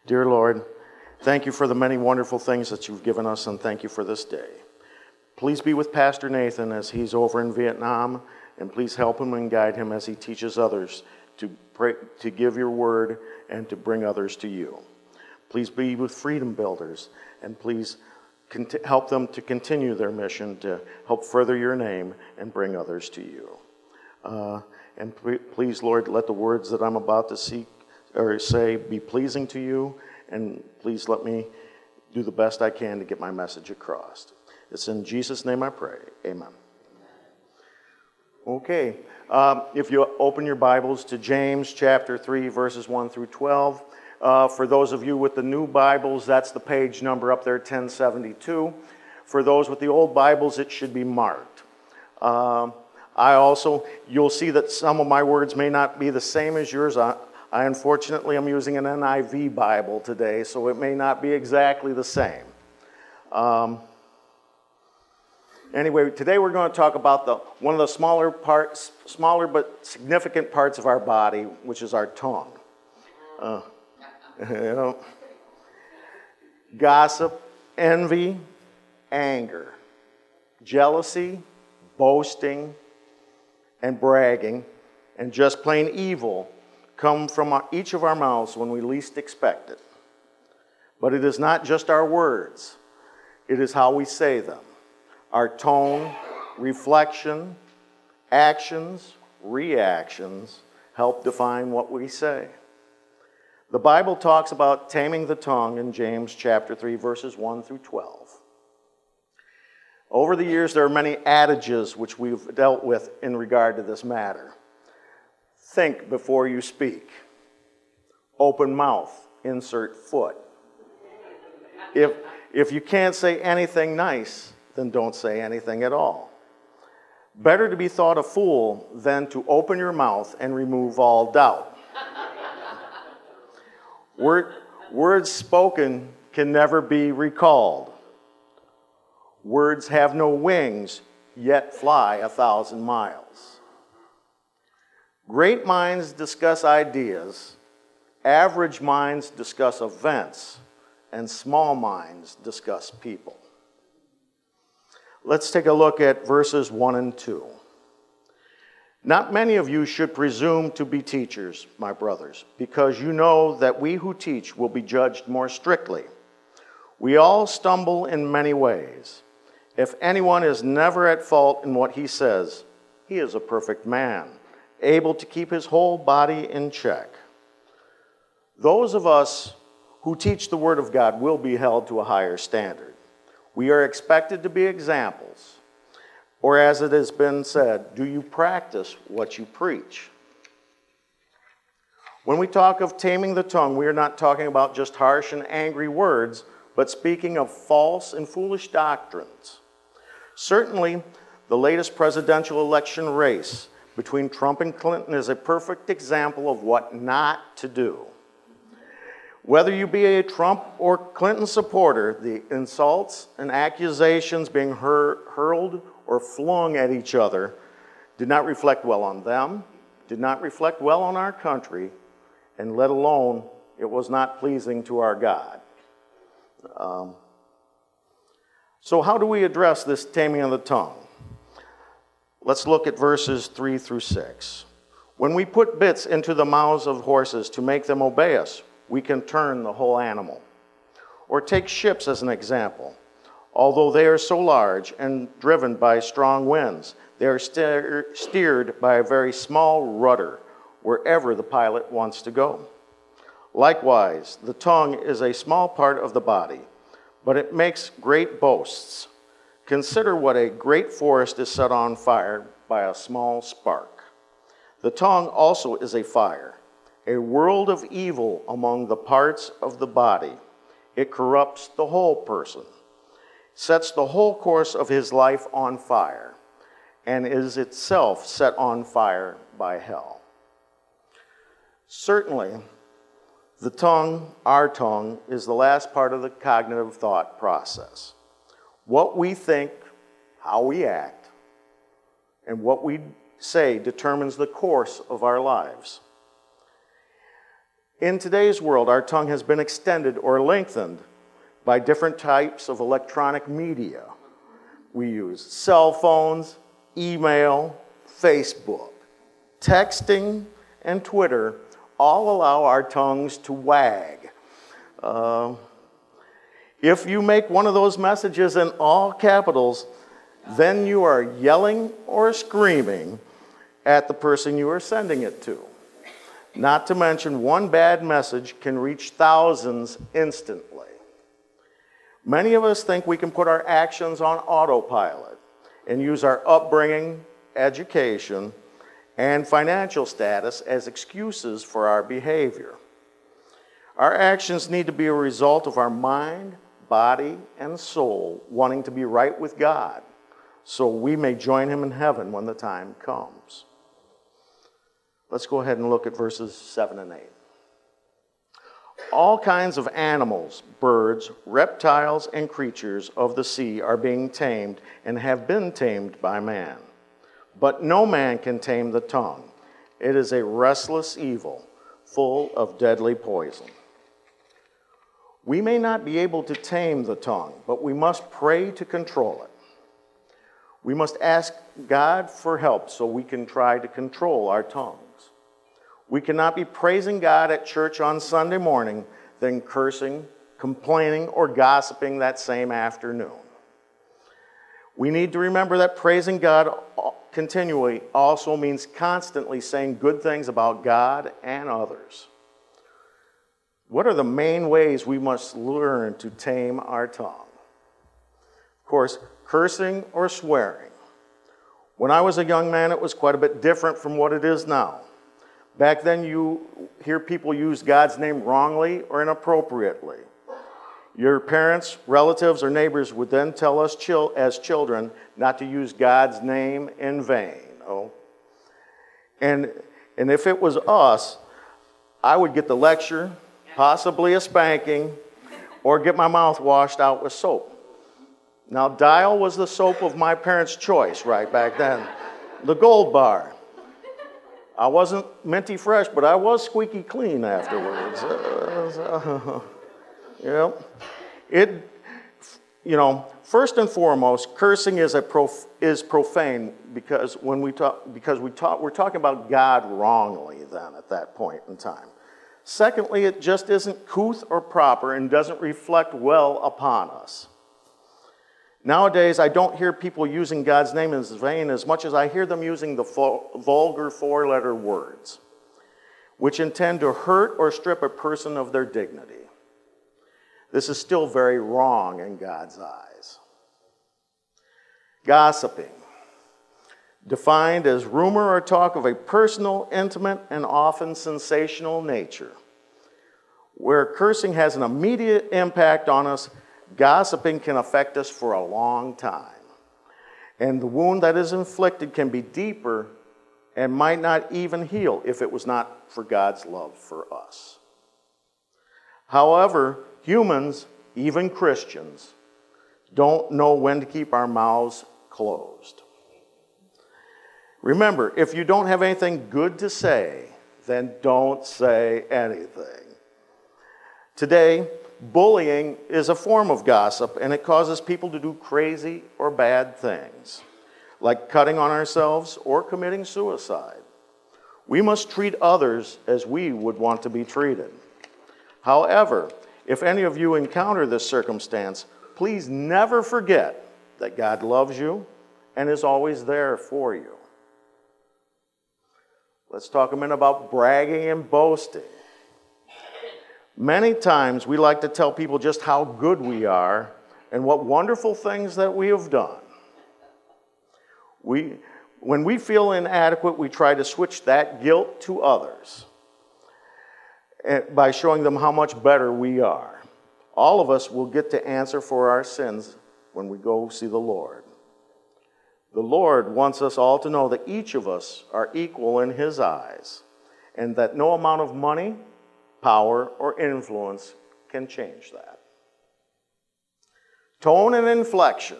Dear Lord, thank you for the many wonderful things that you've given us, and thank you for this day. Please be with Pastor Nathan as he's over in Vietnam, and please help him and guide him as he teaches others to pray, to give your word and to bring others to you. Please be with Freedom Builders, and please help them to continue their mission to help further your name and bring others to you. And please, Lord, let the words that I'm about to say be pleasing to you, and please let me do the best I can to get my message across. It's in Jesus' name I pray. Amen. Okay, if you open your Bibles to James chapter 3, verses 1 through 12. For those of you with the new Bibles, that's the page number up there, 1072. For those with the old Bibles, it should be marked. You'll see that some of my words may not be the same as yours. Unfortunately, I'm using an NIV Bible today, so it may not be exactly the same. Anyway, today we're going to talk about one of the smaller but significant parts of our body, which is our tongue. Gossip, envy, anger, jealousy, boasting, and bragging, and just plain evil come from each of our mouths when we least expect it. But it is not just our words, it is how we say them. Our tone, reflection, actions, reactions help define what we say. The Bible talks about taming the tongue in James chapter 3, verses 1 through 12. Over the years, there are many adages which we've dealt with in regard to this matter. Think before you speak. Open mouth, insert foot. If you can't say anything nice, then don't say anything at all. Better to be thought a fool than to open your mouth and remove all doubt. Words spoken can never be recalled. Words have no wings, yet fly 1,000 miles. Great minds discuss ideas, average minds discuss events, and small minds discuss people. Let's take a look at verses 1 and 2. Not many of you should presume to be teachers, my brothers, because you know that we who teach will be judged more strictly. We all stumble in many ways. If anyone is never at fault in what he says, he is a perfect man, able to keep his whole body in check. Those of us who teach the Word of God will be held to a higher standard. We are expected to be examples. Or as it has been said, do you practice what you preach? When we talk of taming the tongue, we are not talking about just harsh and angry words, but speaking of false and foolish doctrines. Certainly, the latest presidential election race between Trump and Clinton is a perfect example of what not to do. Whether you be a Trump or Clinton supporter, the insults and accusations being hurled or flung at each other did not reflect well on them, did not reflect well on our country, and let alone it was not pleasing to our God. So how do we address this taming of the tongue? Let's look at verses 3 through 6. When we put bits into the mouths of horses to make them obey us, we can turn the whole animal. Or take ships as an example. Although they are so large and driven by strong winds, they are steered by a very small rudder wherever the pilot wants to go. Likewise, the tongue is a small part of the body, but it makes great boasts. Consider what a great forest is set on fire by a small spark. The tongue also is a fire, a world of evil among the parts of the body. It corrupts the whole person, sets the whole course of his life on fire, and is itself set on fire by hell. Certainly, the tongue, our tongue, is the last part of the cognitive thought process. What we think, how we act, and what we say determines the course of our lives. In today's world, our tongue has been extended or lengthened by different types of electronic media. We use cell phones, email, Facebook, texting, and Twitter all allow our tongues to wag. If you make one of those messages in all capitals, then you are yelling or screaming at the person you are sending it to. Not to mention, one bad message can reach thousands instantly. Many of us think we can put our actions on autopilot and use our upbringing, education, and financial status as excuses for our behavior. Our actions need to be a result of our mind, body, and soul wanting to be right with God, so we may join him in heaven when the time comes. Let's go ahead and look at verses 7 and 8. All kinds of animals, birds, reptiles, and creatures of the sea are being tamed and have been tamed by man. But no man can tame the tongue. It is a restless evil, full of deadly poison. We may not be able to tame the tongue, but we must pray to control it. We must ask God for help so we can try to control our tongues. We cannot be praising God at church on Sunday morning, then cursing, complaining, or gossiping that same afternoon. We need to remember that praising God continually also means constantly saying good things about God and others. What are the main ways we must learn to tame our tongue? Of course, cursing or swearing. When I was a young man, it was quite a bit different from what it is now. Back then, you hear people use God's name wrongly or inappropriately. Your parents, relatives, or neighbors would then tell us as children not to use God's name in vain. And if it was us, I would get the lecture, possibly a spanking, or get my mouth washed out with soap. Now, Dial was the soap of my parents' choice right back then. The Gold Bar. I wasn't minty fresh, but I was squeaky clean afterwards. First and foremost, cursing is profane because we're talking about God wrongly then at that point in time. Secondly, it just isn't couth or proper and doesn't reflect well upon us. Nowadays, I don't hear people using God's name in vain as much as I hear them using the vulgar four-letter words, which intend to hurt or strip a person of their dignity. This is still very wrong in God's eyes. Gossiping, defined as rumor or talk of a personal, intimate, and often sensational nature. Where cursing has an immediate impact on us, gossiping can affect us for a long time. And the wound that is inflicted can be deeper and might not even heal if it was not for God's love for us. However, humans, even Christians, don't know when to keep our mouths closed. Remember, if you don't have anything good to say, then don't say anything. Today, bullying is a form of gossip, and it causes people to do crazy or bad things, like cutting on ourselves or committing suicide. We must treat others as we would want to be treated. However, if any of you encounter this circumstance, please never forget that God loves you and is always there for you. Let's talk a minute about bragging and boasting. Many times we like to tell people just how good we are and what wonderful things that we have done. When we feel inadequate, we try to switch that guilt to others by showing them how much better we are. All of us will get to answer for our sins when we go see the Lord. The Lord wants us all to know that each of us are equal in His eyes, and that no amount of money, power, or influence can change that. Tone and inflection.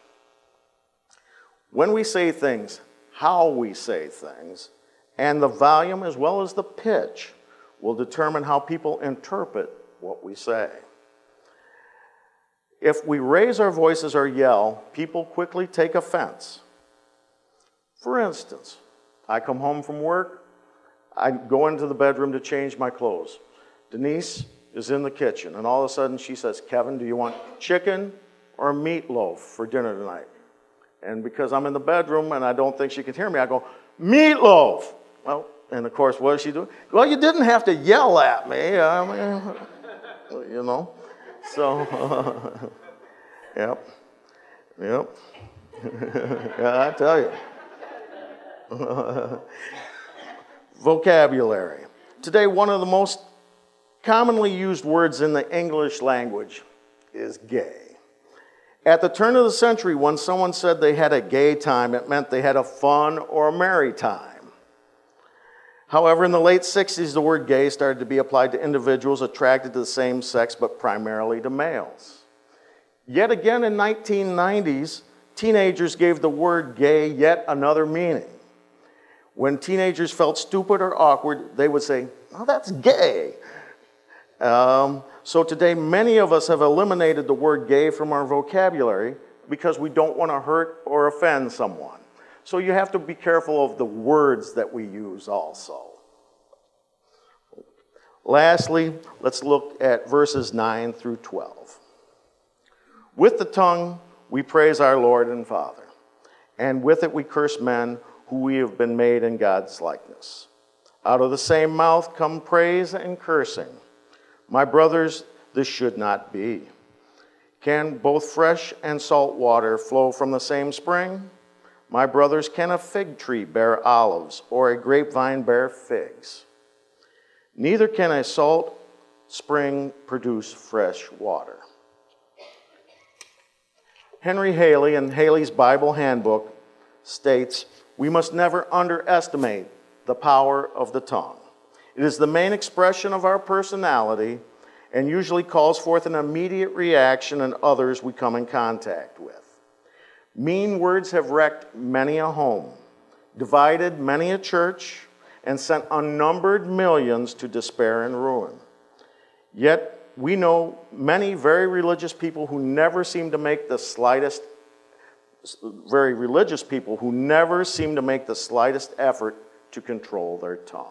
When we say things, how we say things, and the volume as well as the pitch will determine how people interpret what we say. If we raise our voices or yell, people quickly take offense. For instance, I come home from work, I go into the bedroom to change my clothes. Denise is in the kitchen, and all of a sudden she says, "Kevin, do you want chicken or meatloaf for dinner tonight?" And because I'm in the bedroom and I don't think she can hear me, I go, "Meatloaf!" Well, and of course, what does she do? "Well, you didn't have to yell at me. I mean, you know." So, yep. Yeah, I tell you. Vocabulary. Today, one of the most commonly used words in the English language is gay. At the turn of the century, when someone said they had a gay time, it meant they had a fun or a merry time. However, in the late 60s, the word gay started to be applied to individuals attracted to the same sex, but primarily to males. Yet again in 1990s, teenagers gave the word gay yet another meaning. When teenagers felt stupid or awkward, they would say, "Oh, that's gay." So today, many of us have eliminated the word gay from our vocabulary because we don't want to hurt or offend someone. So you have to be careful of the words that we use also. Lastly, let's look at verses 9 through 12. With the tongue, we praise our Lord and Father, and with it we curse men who we have been made in God's likeness. Out of the same mouth come praise and cursing. My brothers, this should not be. Can both fresh and salt water flow from the same spring? My brothers, can a fig tree bear olives or a grapevine bear figs? Neither can a salt spring produce fresh water. Henry Haley, in Haley's Bible Handbook, states, "We must never underestimate the power of the tongue. It is the main expression of our personality and usually calls forth an immediate reaction in others we come in contact with. Mean words have wrecked many a home, divided many a church, and sent unnumbered millions to despair and ruin. Yet we know many very religious people who never seem to make the slightest effort to control their tongue."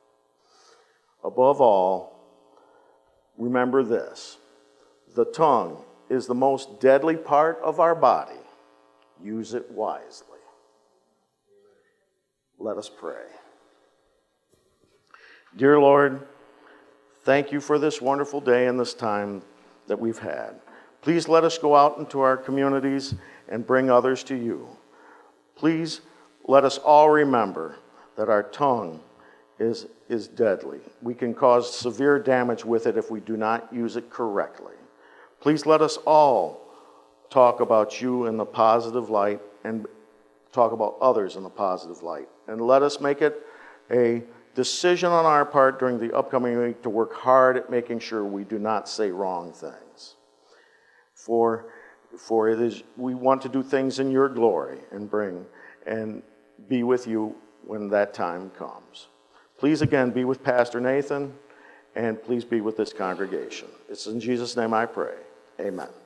Above all, remember this: the tongue is the most deadly part of our body. Use it wisely. Let us pray. Dear Lord, thank you for this wonderful day and this time that we've had. Please let us go out into our communities and bring others to you. Please let us all remember that our tongue is deadly. We can cause severe damage with it if we do not use it correctly. Please let us all talk about you in the positive light and talk about others in the positive light. And let us make it a decision on our part during the upcoming week to work hard at making sure we do not say wrong things. For it is, we want to do things in your glory and be with you when that time comes. Please again be with Pastor Nathan, and please be with this congregation. It's in Jesus' name I pray. Amen.